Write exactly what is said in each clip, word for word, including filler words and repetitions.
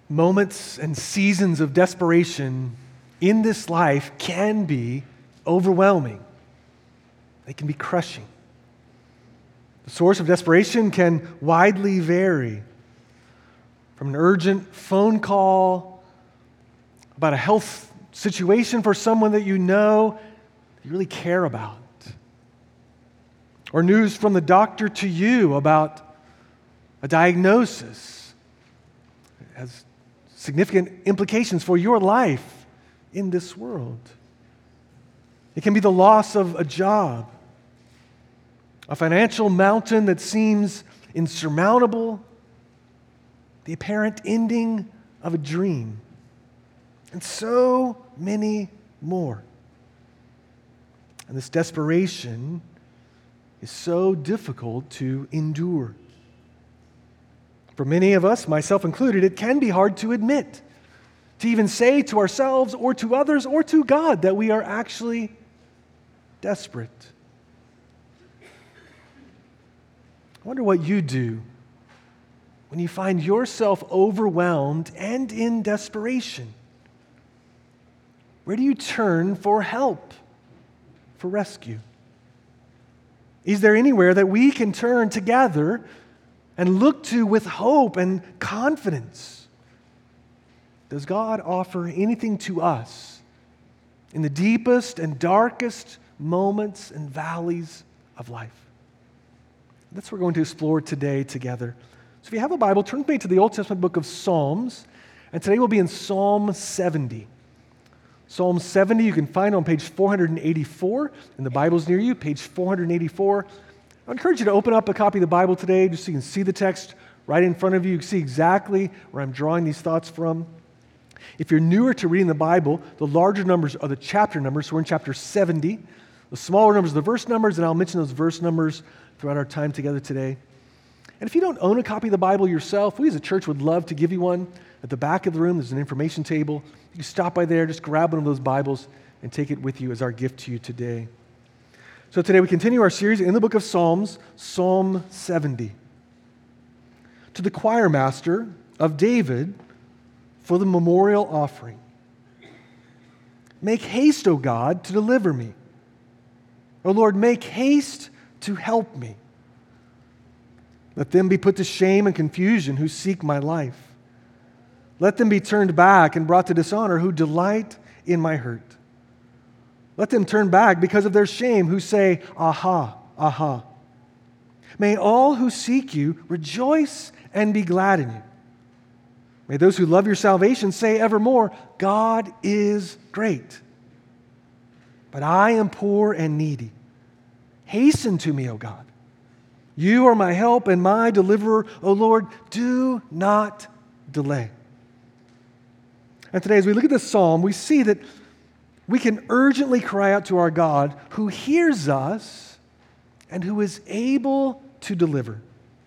Moments and seasons of desperation in this life can be overwhelming. They can be crushing. The source of desperation can widely vary, from an urgent phone call about a health situation for someone that you know you really care about, or news from the doctor to you about a diagnosis that has significant implications for your life in this world. It can be the loss of a job, a financial mountain that seems insurmountable, the apparent ending of a dream, and so many more. And this desperation is so difficult to endure. For many of us, myself included, it can be hard to admit, to even say to ourselves or to others or to God that we are actually desperate. I wonder what you do when you find yourself overwhelmed and in desperation. Where do you turn for help, for rescue? Is there anywhere that we can turn together and look to with hope and confidence? Does God offer anything to us in the deepest and darkest moments and valleys of life? That's what we're going to explore today together. So if you have a Bible, turn with me to the Old Testament book of Psalms, and today we'll be in Psalm seventy. Psalm seventy you can find on page four eighty-four in the Bibles near you, page four eighty-four. I encourage you to open up a copy of the Bible today just so you can see the text right in front of you. You can see exactly where I'm drawing these thoughts from. If you're newer to reading the Bible, the larger numbers are the chapter numbers. So we're in chapter seventy. The smaller numbers are the verse numbers, and I'll mention those verse numbers throughout our time together today. And if you don't own a copy of the Bible yourself, we as a church would love to give you one. At the back of the room, there's an information table. You can stop by there, just grab one of those Bibles and take it with you as our gift to you today. So today we continue our series in the book of Psalms, Psalm seventy. To the choir master of David for the memorial offering. Make haste, O God, to deliver me. O Lord, make haste to help me. Let them be put to shame and confusion who seek my life. Let them be turned back and brought to dishonor who delight in my hurt. Let them turn back because of their shame who say, Aha, aha. May all who seek you rejoice and be glad in you. May those who love your salvation say evermore, God is great. But I am poor and needy. Hasten to me, O God. You are my help and my deliverer. O Lord, do not delay. And today, as we look at this psalm, we see that we can urgently cry out to our God who hears us and who is able to deliver.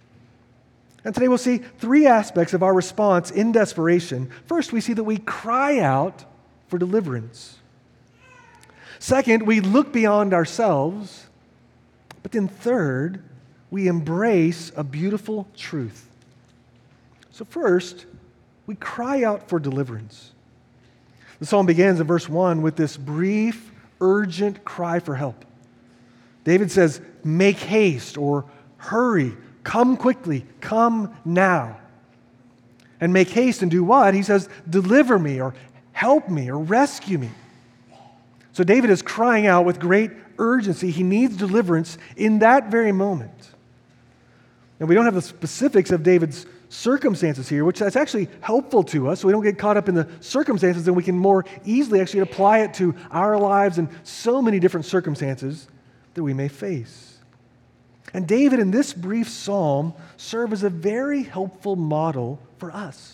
And today we'll see three aspects of our response in desperation. First, we see that we cry out for deliverance. Second, we look beyond ourselves. But then third, we embrace a beautiful truth. So first, we cry out for deliverance. The psalm begins in verse one with this brief, urgent cry for help. David says, make haste, or hurry, come quickly, come now. And make haste and do what? He says, deliver me, or help me, or rescue me. So David is crying out with great urgency. He needs deliverance in that very moment. And we don't have the specifics of David's circumstances here, which that's actually helpful to us, so we don't get caught up in the circumstances, and we can more easily actually apply it to our lives and so many different circumstances that we may face. And David, in this brief psalm, serves as a very helpful model for us.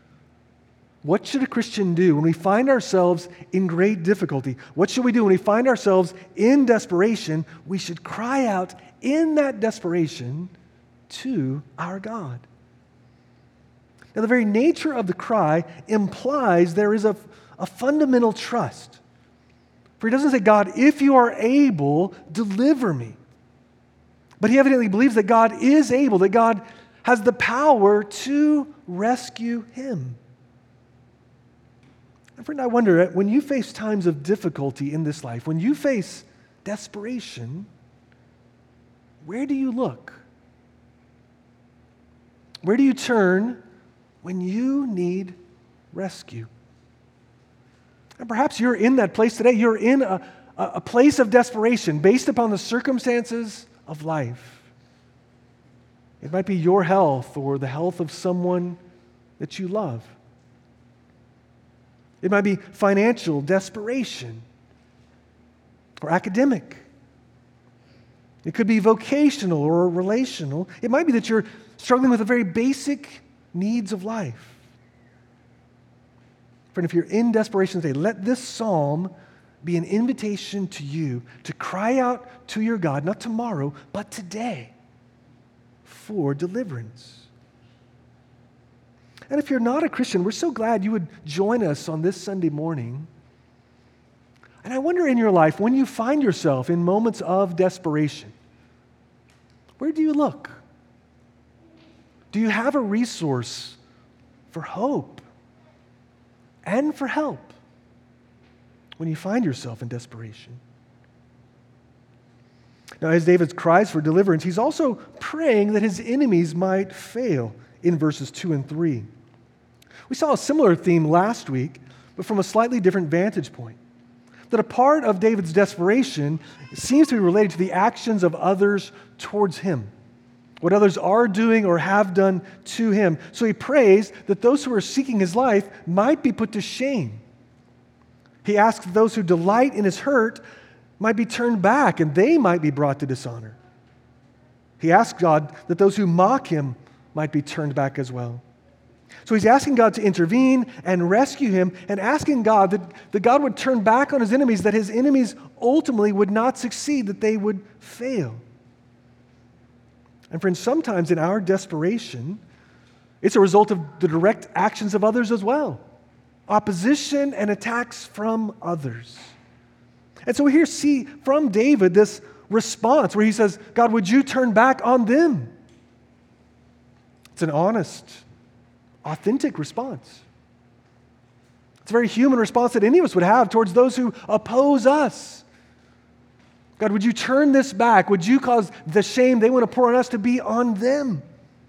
What should a Christian do when we find ourselves in great difficulty? What should we do when we find ourselves in desperation? We should cry out in that desperation to our God. Now, the very nature of the cry implies there is a, a fundamental trust. For he doesn't say, God, if you are able, deliver me. But he evidently believes that God is able, that God has the power to rescue him. And friend, I wonder, when you face times of difficulty in this life, when you face desperation, where do you look? Where do you turn when you need rescue? And perhaps you're in that place today. You're in a, a place of desperation based upon the circumstances of life. It might be your health or the health of someone that you love. It might be financial desperation or academic. It could be vocational or relational. It might be that you're struggling with the very basic needs of life. Friend, if you're in desperation today, let this psalm be an invitation to you to cry out to your God, not tomorrow, but today, for deliverance. And if you're not a Christian, we're so glad you would join us on this Sunday morning. And I wonder in your life, when you find yourself in moments of desperation, where do you look? Do you have a resource for hope and for help when you find yourself in desperation? Now, as David cries for deliverance, he's also praying that his enemies might fail in verses two and three. We saw a similar theme last week, but from a slightly different vantage point. That a part of David's desperation seems to be related to the actions of others towards him, what others are doing or have done to him. So he prays that those who are seeking his life might be put to shame. He asks that those who delight in his hurt might be turned back and they might be brought to dishonor. He asks God that those who mock him might be turned back as well. So he's asking God to intervene and rescue him, and asking God that, that God would turn back on his enemies, that his enemies ultimately would not succeed, that they would fail. And friends, sometimes in our desperation, it's a result of the direct actions of others as well. Opposition and attacks from others. And so we here see from David this response where he says, God, would you turn back on them? It's an honest, authentic response. It's a very human response that any of us would have towards those who oppose us. God, would you turn this back? Would you cause the shame they want to pour on us to be on them?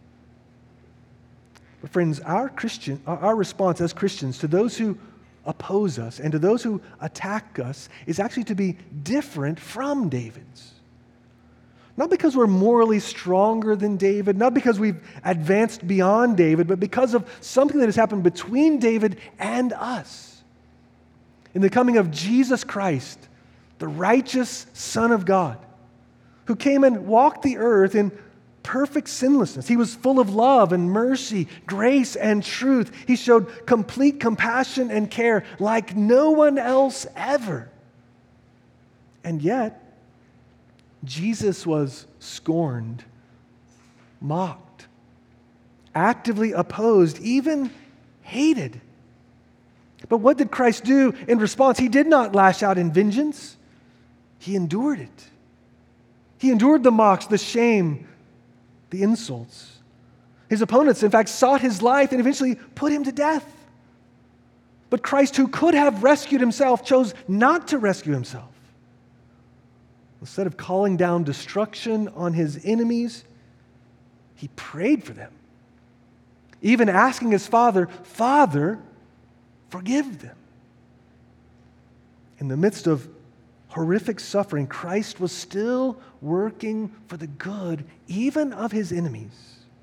But friends, our Christian, our response as Christians to those who oppose us and to those who attack us is actually to be different from David's. Not because we're morally stronger than David, not because we've advanced beyond David, but because of something that has happened between David and us. In the coming of Jesus Christ, the righteous Son of God, who came and walked the earth in perfect sinlessness. He was full of love and mercy, grace and truth. He showed complete compassion and care like no one else ever. And yet, Jesus was scorned, mocked, actively opposed, even hated. But what did Christ do in response? He did not lash out in vengeance. He endured it. He endured the mocks, the shame, the insults. His opponents, in fact, sought his life and eventually put him to death. But Christ, who could have rescued himself, chose not to rescue himself. Instead of calling down destruction on his enemies, he prayed for them, even asking his Father, Father, forgive them. In the midst of horrific suffering, Christ was still working for the good, even of his enemies.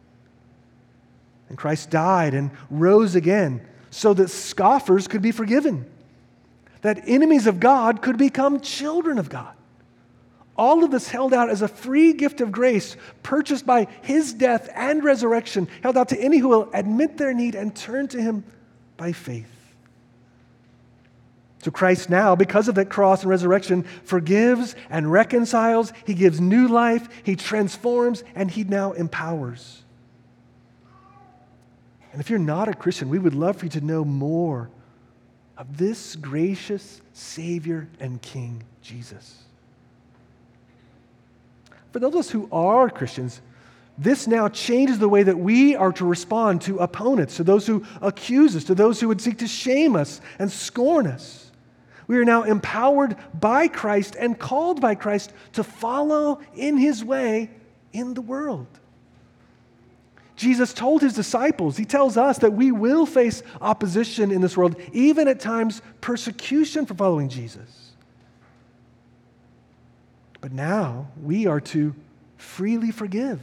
And Christ died and rose again so that scoffers could be forgiven, that enemies of God could become children of God. All of this held out as a free gift of grace purchased by his death and resurrection, held out to any who will admit their need and turn to him by faith. So Christ now, because of that cross and resurrection, forgives and reconciles. He gives new life. He transforms, and he now empowers. And if you're not a Christian, we would love for you to know more of this gracious Savior and King, Jesus. For those of us who are Christians, this now changes the way that we are to respond to opponents, to those who accuse us, to those who would seek to shame us and scorn us. We are now empowered by Christ and called by Christ to follow in his way in the world. Jesus told his disciples, he tells us that we will face opposition in this world, even at times persecution for following Jesus. But now we are to freely forgive.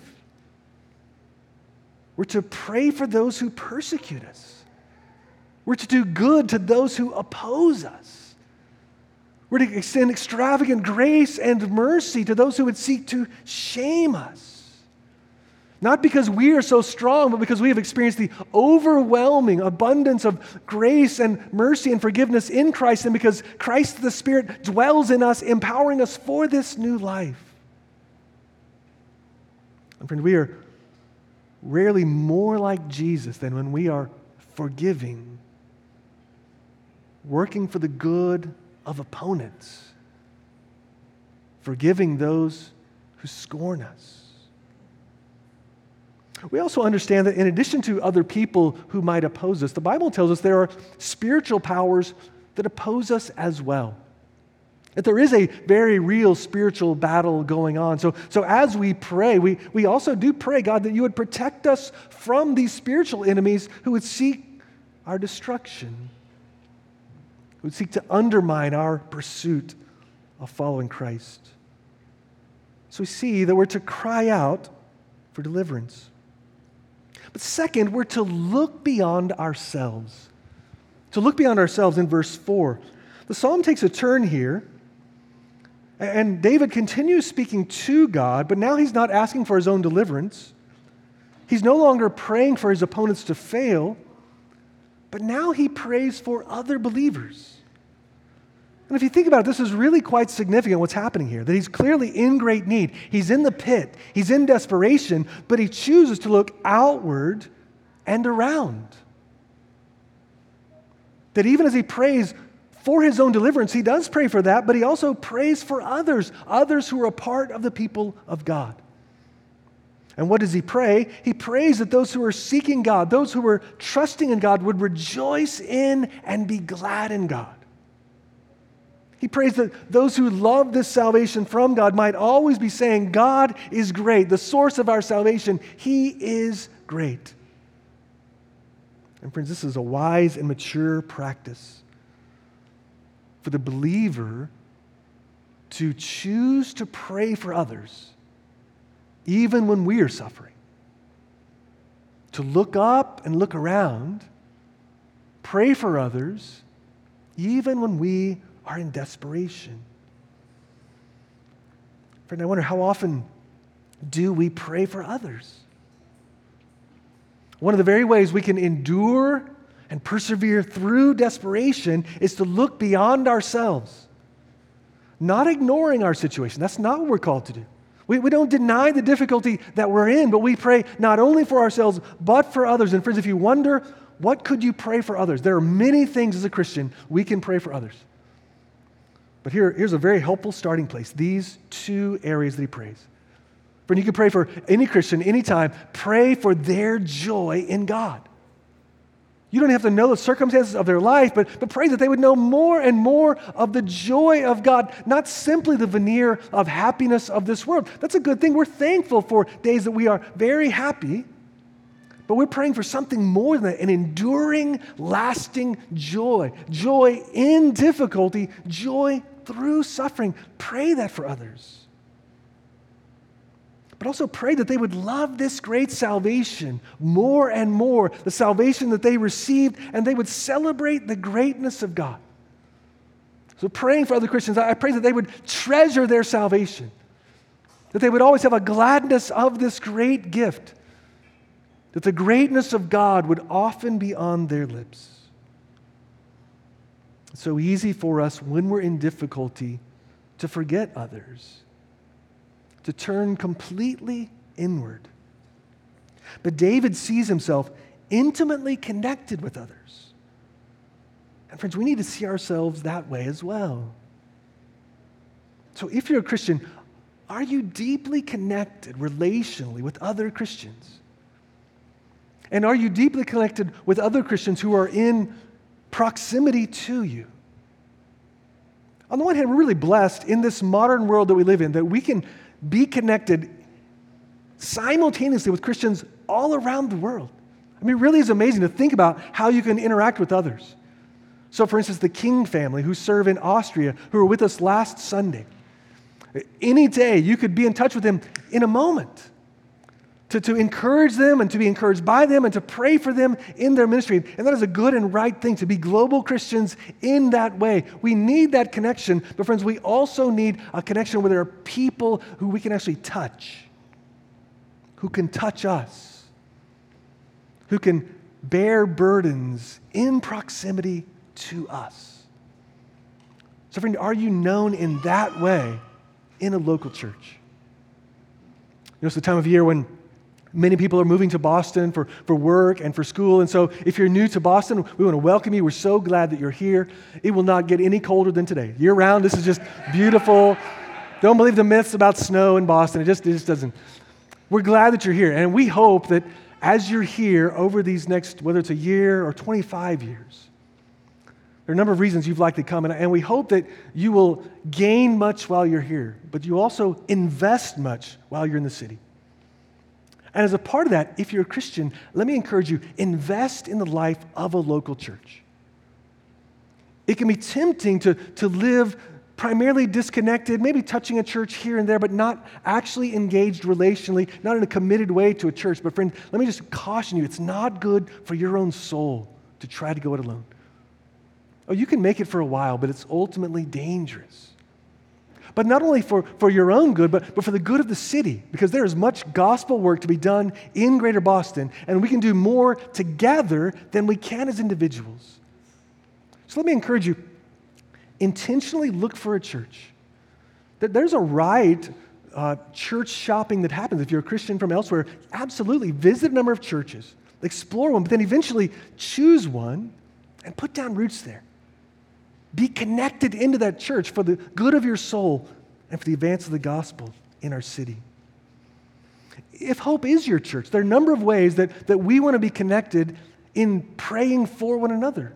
We're to pray for those who persecute us. We're to do good to those who oppose us. We're to extend extravagant grace and mercy to those who would seek to shame us. Not because we are so strong, but because we have experienced the overwhelming abundance of grace and mercy and forgiveness in Christ, and because Christ the Spirit dwells in us, empowering us for this new life. And friend, we are rarely more like Jesus than when we are forgiving, working for the good of opponents, forgiving those who scorn us. We also understand that in addition to other people who might oppose us, the Bible tells us there are spiritual powers that oppose us as well. That there is a very real spiritual battle going on. So, so as we pray, we, we also do pray, God, that you would protect us from these spiritual enemies who would seek our destruction, who would seek to undermine our pursuit of following Christ. So we see that we're to cry out for deliverance. But second, we're to look beyond ourselves. To look beyond ourselves in verse four. The psalm takes a turn here, and David continues speaking to God, but now he's not asking for his own deliverance. He's no longer praying for his opponents to fail, but now he prays for other believers. And if you think about it, this is really quite significant what's happening here, that he's clearly in great need. He's in the pit. He's in desperation, but he chooses to look outward and around. That even as he prays for his own deliverance, he does pray for that, but he also prays for others, others who are a part of the people of God. And what does he pray? He prays that those who are seeking God, those who are trusting in God, would rejoice in and be glad in God. He prays that those who love this salvation from God might always be saying, God is great, the source of our salvation. He is great. And friends, this is a wise and mature practice for the believer to choose to pray for others, even when we are suffering. To look up and look around, pray for others, even when we are in desperation. Friend, I wonder, how often do we pray for others? One of the very ways we can endure and persevere through desperation is to look beyond ourselves, not ignoring our situation. That's not what we're called to do. We, we don't deny the difficulty that we're in, but we pray not only for ourselves, but for others. And friends, if you wonder, what could you pray for others? There are many things as a Christian we can pray for others. But here, here's a very helpful starting place. These two areas that he prays. Friend, you can pray for any Christian, anytime. Pray for their joy in God. You don't have to know the circumstances of their life, but, but pray that they would know more and more of the joy of God, not simply the veneer of happiness of this world. That's a good thing. We're thankful for days that we are very happy, but we're praying for something more than that, an enduring, lasting joy. Joy in difficulty, joy through suffering. Pray that for others. But also pray that they would love this great salvation more and more, the salvation that they received, and they would celebrate the greatness of God. So praying for other Christians, I pray that they would treasure their salvation, that they would always have a gladness of this great gift, that the greatness of God would often be on their lips. It's so easy for us when we're in difficulty to forget others, to turn completely inward. But David sees himself intimately connected with others. And friends, we need to see ourselves that way as well. So if you're a Christian, Are you deeply connected relationally with other Christians? And are you deeply connected with other Christians who are in proximity to you? On the one hand, we're really blessed in this modern world that we live in that we can be connected simultaneously with Christians all around the world. I mean, it really is amazing to think about how you can interact with others. So, for instance, the King family who serve in Austria, who were with us last Sunday. Any day, you could be in touch with them in a moment to, to encourage them and to be encouraged by them and to pray for them in their ministry. And that is a good and right thing, to be global Christians in that way. We need that connection, but friends, we also need a connection where there are people who we can actually touch, who can touch us, who can bear burdens in proximity to us. So friend, are you known in that way in a local church? You know, it's the time of year when many people are moving to Boston for, for work and for school. And so if you're new to Boston, we want to welcome you. We're so glad that you're here. It will not get any colder than today. Year round, this is just beautiful. Don't believe the myths about snow in Boston. It just, it just doesn't. We're glad that you're here. And we hope that as you're here over these next, whether it's a year or twenty-five years, there are a number of reasons you've likely come, and we hope that you will gain much while you're here, but you also invest much while you're in the city. And as a part of that, if you're a Christian, let me encourage you, invest in the life of a local church. It can be tempting to, to live primarily disconnected, maybe touching a church here and there, but not actually engaged relationally, not in a committed way to a church. But friend, let me just caution you, it's not good for your own soul to try to go it alone. Oh, you can make it for a while, but it's ultimately dangerous. But not only for, for your own good, but, but for the good of the city, because there is much gospel work to be done in Greater Boston, and we can do more together than we can as individuals. So let me encourage you, intentionally look for a church. There's a right uh, church shopping that happens if you're a Christian from elsewhere. Absolutely, visit a number of churches, explore one, but then eventually choose one and put down roots there. Be connected into that church for the good of your soul and for the advance of the gospel in our city. If Hope is your church, there are a number of ways that, that we want to be connected in praying for one another.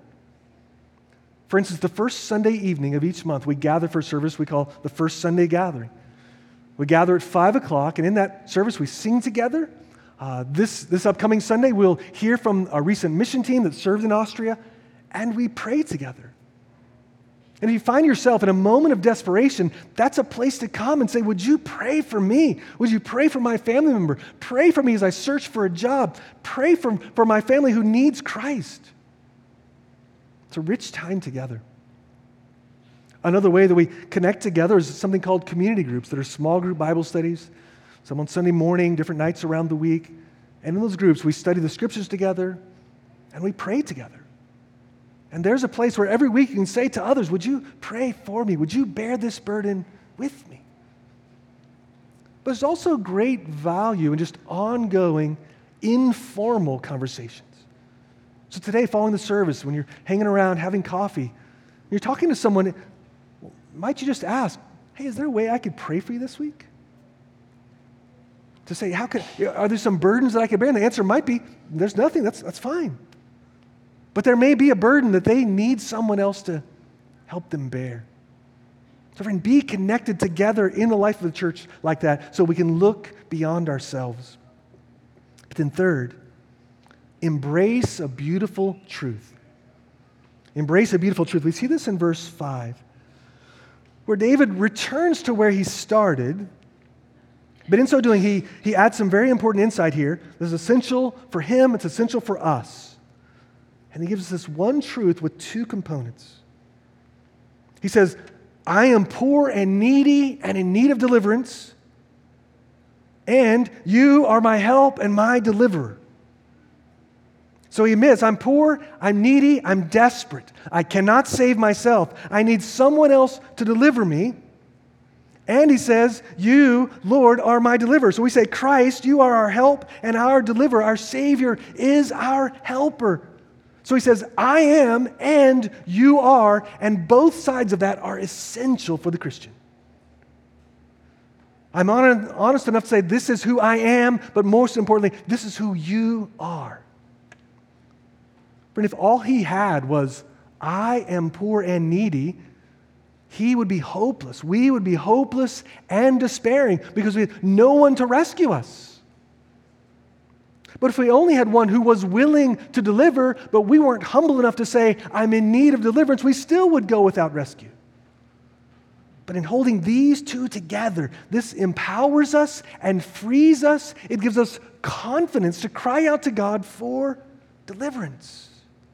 For instance, the first Sunday evening of each month, we gather for a service we call the First Sunday Gathering. We gather at five o'clock, and in that service, we sing together. Uh, this, this upcoming Sunday, we'll hear from a recent mission team that served in Austria, and we pray together. And if you find yourself in a moment of desperation, that's a place to come and say, would you pray for me? Would you pray for my family member? Pray for me as I search for a job. Pray for, for my family who needs Christ. It's a rich time together. Another way that we connect together is something called community groups that are small group Bible studies, some on Sunday morning, different nights around the week. And in those groups, we study the scriptures together and we pray together. And there's a place where every week you can say to others, would you pray for me? Would you bear this burden with me? But there's also great value in just ongoing, informal conversations. So today, following the service, when you're hanging around having coffee, you're talking to someone, might you just ask, hey, is there a way I could pray for you this week? To say, how could, are there some burdens that I could bear? And the answer might be, there's nothing, that's, that's fine. But there may be a burden that they need someone else to help them bear. So friend, be connected together in the life of the church like that so we can look beyond ourselves. But then third, embrace a beautiful truth. Embrace a beautiful truth. We see this in verse five, where David returns to where he started, but in so doing, he, he adds some very important insight here. This is essential for him, it's essential for us. And he gives us this one truth with two components. He says, I am poor and needy and in need of deliverance, and you are my help and my deliverer. So he admits, I'm poor, I'm needy, I'm desperate. I cannot save myself. I need someone else to deliver me. And he says, you, Lord, are my deliverer. So we say, Christ, you are our help and our deliverer. Our Savior is our helper. So he says, I am and you are, and both sides of that are essential for the Christian. I'm honest enough to say this is who I am, but most importantly, this is who you are. Friend, if all he had was, I am poor and needy, he would be hopeless. We would be hopeless and despairing because we had no one to rescue us. But if we only had one who was willing to deliver, but we weren't humble enough to say, I'm in need of deliverance, we still would go without rescue. But in holding these two together, this empowers us and frees us. It gives us confidence to cry out to God for deliverance.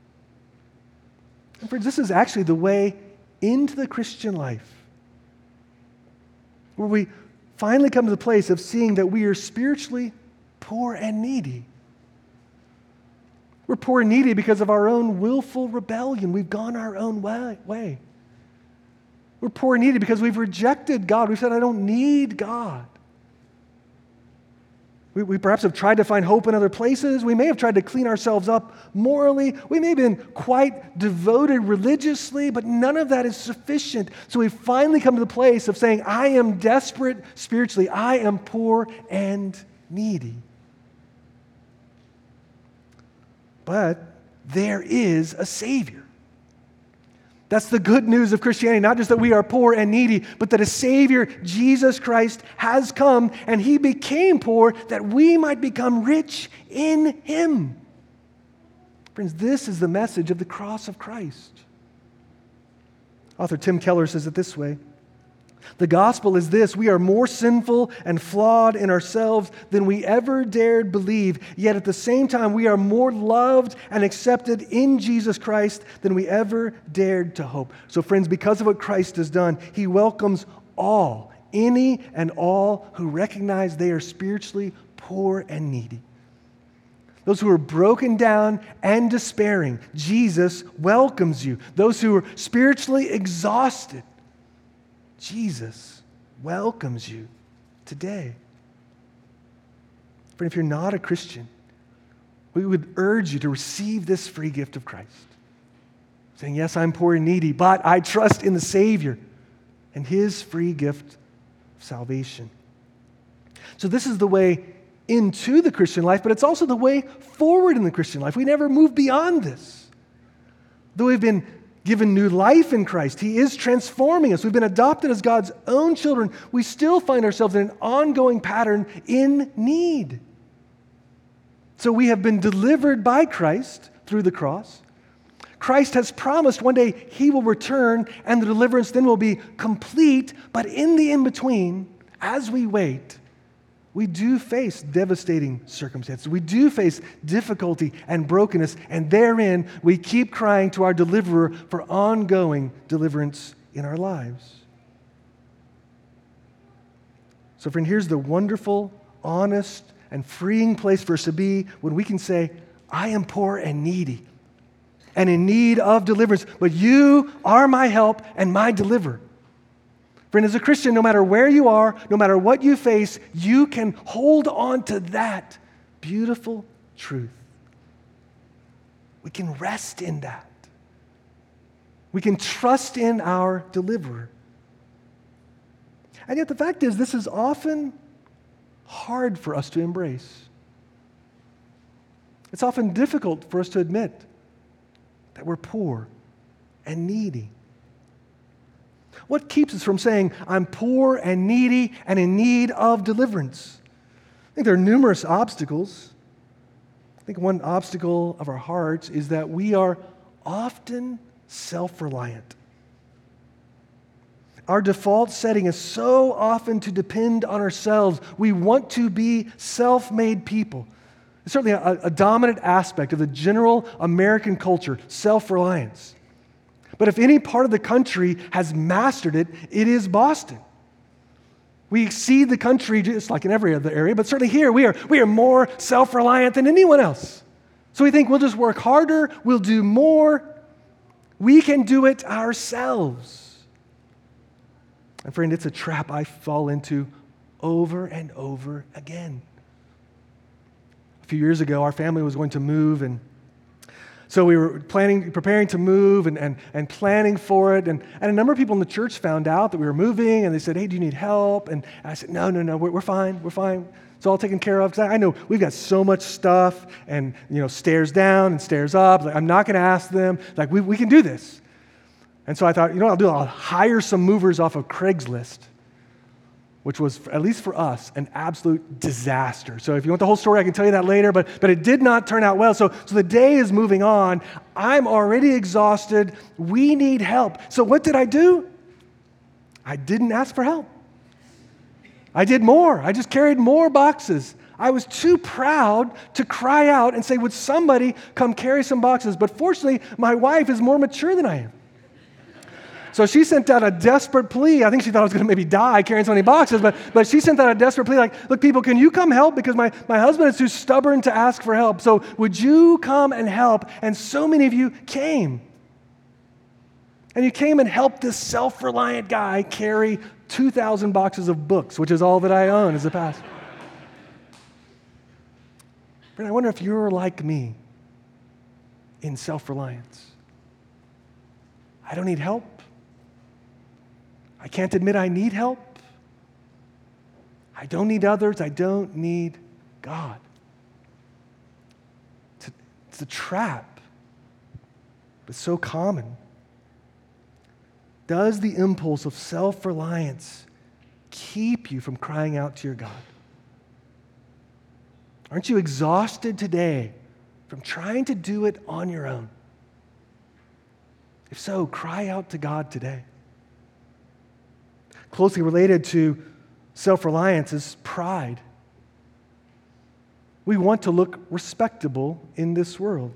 And friends, this is actually the way into the Christian life, where we finally come to the place of seeing that we are spiritually poor and needy. We're poor and needy because of our own willful rebellion. We've gone our own way. We're poor and needy because we've rejected God. We've said, I don't need God. We, we perhaps have tried to find hope in other places. We may have tried to clean ourselves up morally. We may have been quite devoted religiously, but none of that is sufficient. So we finally come to the place of saying, I am desperate spiritually. I am poor and needy. But there is a Savior. That's the good news of Christianity, not just that we are poor and needy, but that a Savior, Jesus Christ, has come and He became poor that we might become rich in Him. Friends, this is the message of the cross of Christ. Author Tim Keller says it this way: the gospel is this: we are more sinful and flawed in ourselves than we ever dared believe, yet at the same time we are more loved and accepted in Jesus Christ than we ever dared to hope. So friends, because of what Christ has done, He welcomes all, any and all who recognize they are spiritually poor and needy. Those who are broken down and despairing, Jesus welcomes you. Those who are spiritually exhausted, Jesus welcomes you today. Friend, if you're not a Christian, we would urge you to receive this free gift of Christ. Saying, yes, I'm poor and needy, but I trust in the Savior and His free gift of salvation. So this is the way into the Christian life, but it's also the way forward in the Christian life. We never move beyond this. Though we've been given new life in Christ, He is transforming us. We've been adopted as God's own children. We still find ourselves in an ongoing pattern in need. So we have been delivered by Christ through the cross. Christ has promised one day He will return and the deliverance then will be complete. But in the in-between, as we wait, we do face devastating circumstances. We do face difficulty and brokenness, and therein we keep crying to our deliverer for ongoing deliverance in our lives. So friend, here's the wonderful, honest, and freeing place for us to be when we can say, I am poor and needy and in need of deliverance, but you are my help and my deliverer. Friend, as a Christian, no matter where you are, no matter what you face, you can hold on to that beautiful truth. We can rest in that. We can trust in our deliverer. And yet the fact is, this is often hard for us to embrace. It's often difficult for us to admit that we're poor and needy. What keeps us from saying, I'm poor and needy and in need of deliverance? I think there are numerous obstacles. I think one obstacle of our hearts is that we are often self-reliant. Our default setting is so often to depend on ourselves. We want to be self-made people. It's certainly a, a dominant aspect of the general American culture, self-reliance. But if any part of the country has mastered it, it is Boston. We exceed the country just like in every other area, but certainly here we are, we are more self-reliant than anyone else. So we think we'll just work harder, we'll do more. We can do it ourselves. And friend, it's a trap I fall into over and over again. A few years ago, our family was going to move, and So we were planning, preparing to move and, and, and planning for it. And, and a number of people in the church found out that we were moving, and they said, hey, do you need help? And I said, no, no, no, we're, we're fine, we're fine. It's all taken care of. Because I, I know we've got so much stuff and, you know, stairs down and stairs up. Like, I'm not going to ask them. Like, we, we can do this. And so I thought, you know what I'll do? I'll hire some movers off of Craigslist, which was, at least for us, an absolute disaster. So if you want the whole story, I can tell you that later, but, but it did not turn out well. So, so the day is moving on. I'm already exhausted. We need help. So what did I do? I didn't ask for help. I did more. I just carried more boxes. I was too proud to cry out and say, would somebody come carry some boxes? But fortunately, my wife is more mature than I am. So she sent out a desperate plea. I think she thought I was going to maybe die carrying so many boxes, but, but she sent out a desperate plea like, look, people, can you come help? Because my, my husband is too stubborn to ask for help. So would you come and help? And so many of you came. And you came and helped this self-reliant guy carry two thousand boxes of books, which is all that I own as a pastor. But I wonder if you're like me in self-reliance. I don't need help. I can't admit I need help. I don't need others. I don't need God. It's a, it's a trap, but so common. Does the impulse of self-reliance keep you from crying out to your God? Aren't you exhausted today from trying to do it on your own? If so, cry out to God today. Closely related to self-reliance is pride. We want to look respectable in this world.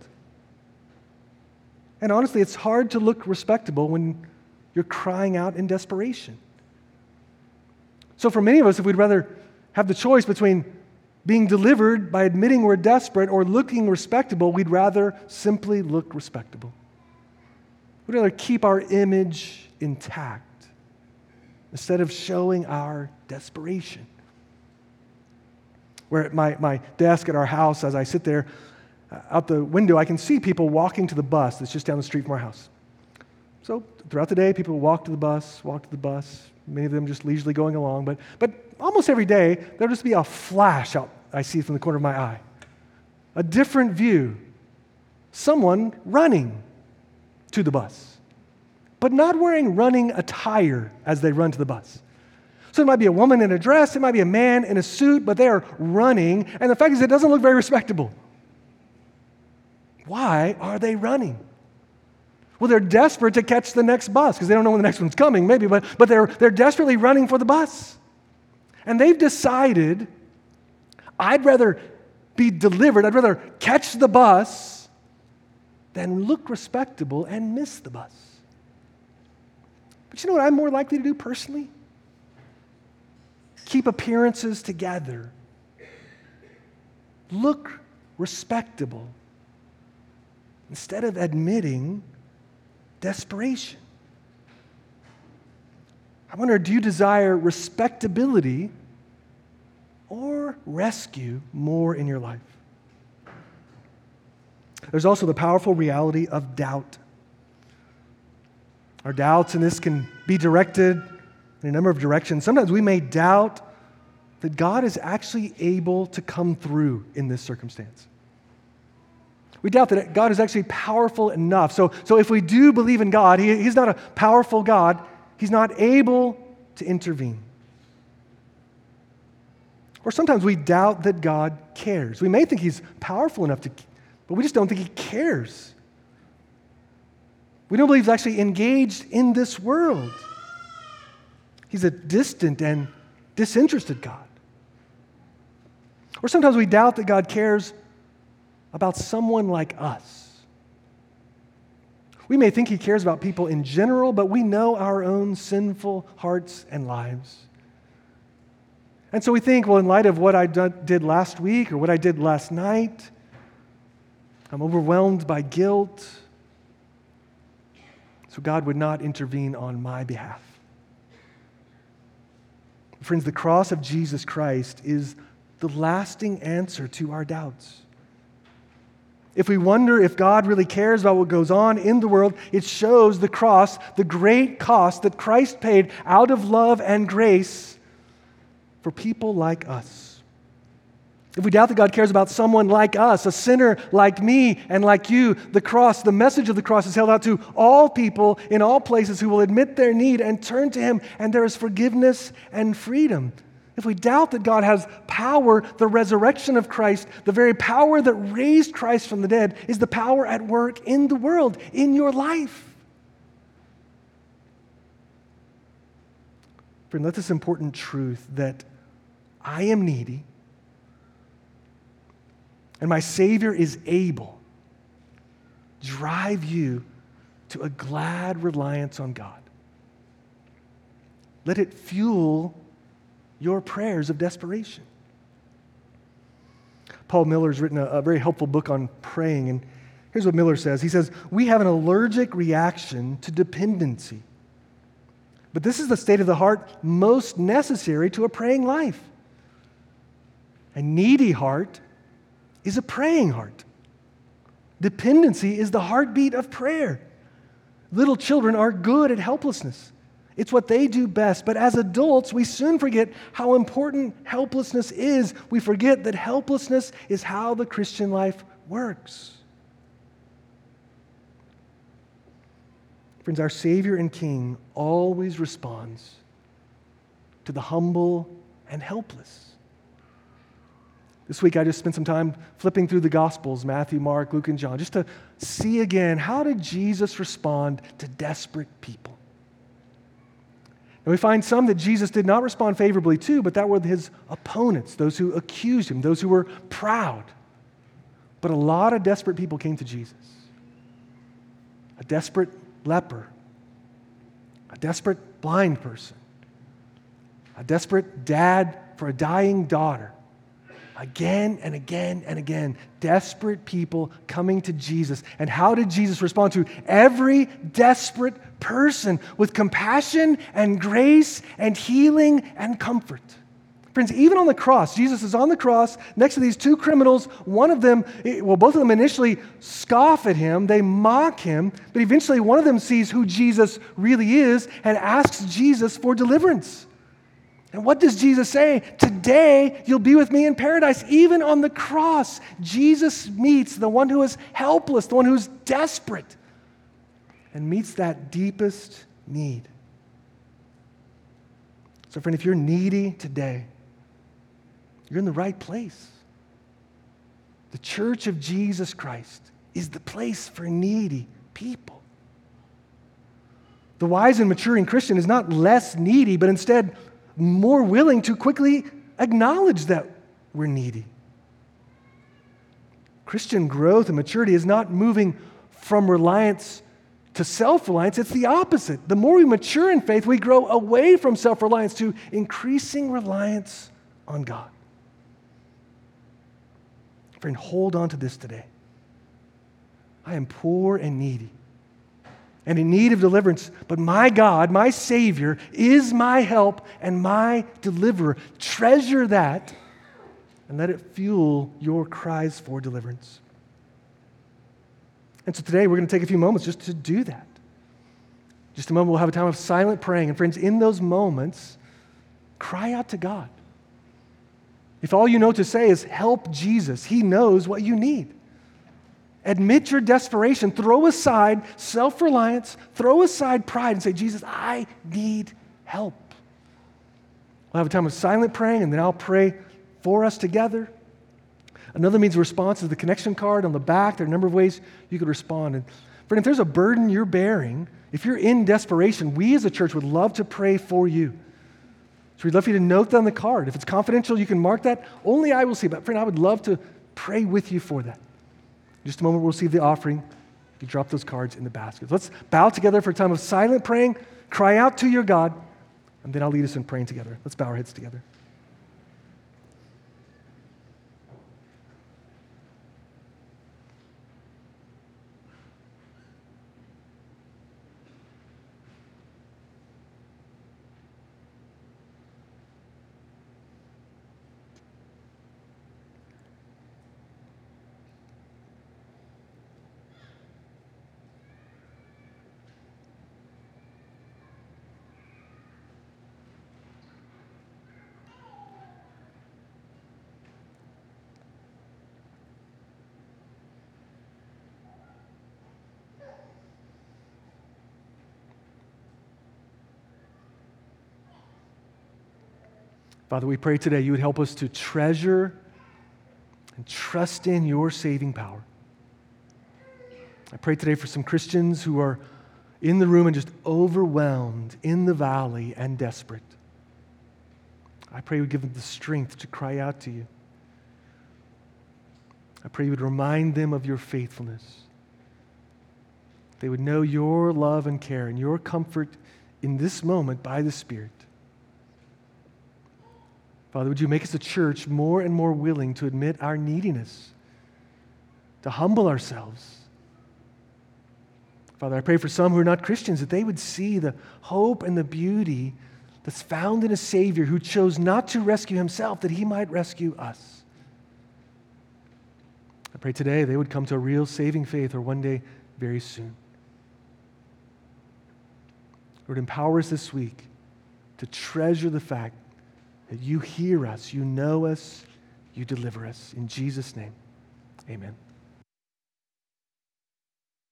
And honestly, it's hard to look respectable when you're crying out in desperation. So for many of us, if we'd rather have the choice between being delivered by admitting we're desperate or looking respectable, we'd rather simply look respectable. We'd rather keep our image intact instead of showing our desperation. Where at my, my desk at our house, as I sit there, uh, out the window, I can see people walking to the bus that's just down the street from our house. So throughout the day, people walk to the bus, walk to the bus, many of them just leisurely going along, but, but almost every day, there'll just be a flash out I see from the corner of my eye. A different view. Someone running to the bus, but not wearing running attire as they run to the bus. So it might be a woman in a dress, it might be a man in a suit, but they are running, and the fact is it doesn't look very respectable. Why are they running? Well, they're desperate to catch the next bus because they don't know when the next one's coming, maybe, but, but they're, they're desperately running for the bus. And they've decided, I'd rather be delivered, I'd rather catch the bus than look respectable and miss the bus. But you know what I'm more likely to do personally? Keep appearances together. Look respectable instead of admitting desperation. I wonder, do you desire respectability or rescue more in your life? There's also the powerful reality of doubt. Our doubts in this can be directed in a number of directions. Sometimes we may doubt that God is actually able to come through in this circumstance. We doubt that God is actually powerful enough. So, so if we do believe in God, he, He's not a powerful God. He's not able to intervene. Or sometimes we doubt that God cares. We may think He's powerful enough to, but we just don't think He cares. We don't believe He's actually engaged in this world. He's a distant and disinterested God. Or sometimes we doubt that God cares about someone like us. We may think He cares about people in general, but we know our own sinful hearts and lives. And so we think, well, in light of what I did last week or what I did last night, I'm overwhelmed by guilt, so God would not intervene on my behalf. Friends, the cross of Jesus Christ is the lasting answer to our doubts. If we wonder if God really cares about what goes on in the world, it shows the cross, the great cost that Christ paid out of love and grace for people like us. If we doubt that God cares about someone like us, a sinner like me and like you, the cross, the message of the cross is held out to all people in all places who will admit their need and turn to Him, and there is forgiveness and freedom. If we doubt that God has power, the resurrection of Christ, the very power that raised Christ from the dead, is the power at work in the world, in your life. Friend, let this important truth that I am needy and my Savior is able drive you to a glad reliance on God. Let it fuel your prayers of desperation. Paul Miller's written a, a very helpful book on praying, and here's what Miller says. He says, "We have an allergic reaction to dependency, but this is the state of the heart most necessary to a praying life. A needy heart is a praying heart. Dependency is the heartbeat of prayer. Little children are good at helplessness. It's what they do best. But as adults, we soon forget how important helplessness is. We forget that helplessness is how the Christian life works." Friends, our Savior and King always responds to the humble and helpless. This week I just spent some time flipping through the Gospels, Matthew, Mark, Luke, and John, just to see again, how did Jesus respond to desperate people? And we find some that Jesus did not respond favorably to, but that were his opponents, those who accused him, those who were proud. But a lot of desperate people came to Jesus. A desperate leper, a desperate blind person, a desperate dad for a dying daughter. Again and again and again, desperate people coming to Jesus. And how did Jesus respond to every desperate person? With compassion and grace and healing and comfort. Friends, even on the cross, Jesus is on the cross next to these two criminals. One of them, well, both of them initially scoff at him, they mock him, but eventually one of them sees who Jesus really is and asks Jesus for deliverance. And what does Jesus say? Today you'll be with me in paradise. Even on the cross, Jesus meets the one who is helpless, the one who is desperate, and meets that deepest need. So friend, if you're needy today, you're in the right place. The Church of Jesus Christ is the place for needy people. The wise and maturing Christian is not less needy, but instead more willing to quickly acknowledge that we're needy. Christian growth and maturity is not moving from reliance to self-reliance. It's the opposite. The more we mature in faith, we grow away from self-reliance to increasing reliance on God. Friend, hold on to this today. I am poor and needy and in need of deliverance, but my God, my Savior, is my help and my deliverer. Treasure that and let it fuel your cries for deliverance. And so today we're going to take a few moments just to do that. Just a moment, we'll have a time of silent praying. And friends, in those moments, cry out to God. If all you know to say is help Jesus, He knows what you need. Admit your desperation. Throw aside self-reliance. Throw aside pride and say, Jesus, I need help. We'll have a time of silent praying, and then I'll pray for us together. Another means of response is the connection card on the back. There are a number of ways you could respond. And friend, if there's a burden you're bearing, if you're in desperation, we as a church would love to pray for you. So we'd love for you to note that on the card. If it's confidential, you can mark that. Only I will see. But friend, I would love to pray with you for that. In just a moment, we'll receive the offering. You drop those cards in the basket. Let's bow together for a time of silent praying. Cry out to your God, and then I'll lead us in praying together. Let's bow our heads together. Father, we pray today you would help us to treasure and trust in your saving power. I pray today for some Christians who are in the room and just overwhelmed in the valley and desperate. I pray you would give them the strength to cry out to you. I pray you would remind them of your faithfulness. They would know your love and care and your comfort in this moment by the Spirit. Father, would you make us a church more and more willing to admit our neediness, to humble ourselves. Father, I pray for some who are not Christians that they would see the hope and the beauty that's found in a Savior who chose not to rescue himself, that he might rescue us. I pray today they would come to a real saving faith, or one day very soon. Lord, empower us this week to treasure the fact that you hear us, you know us, you deliver us. In Jesus' name, amen.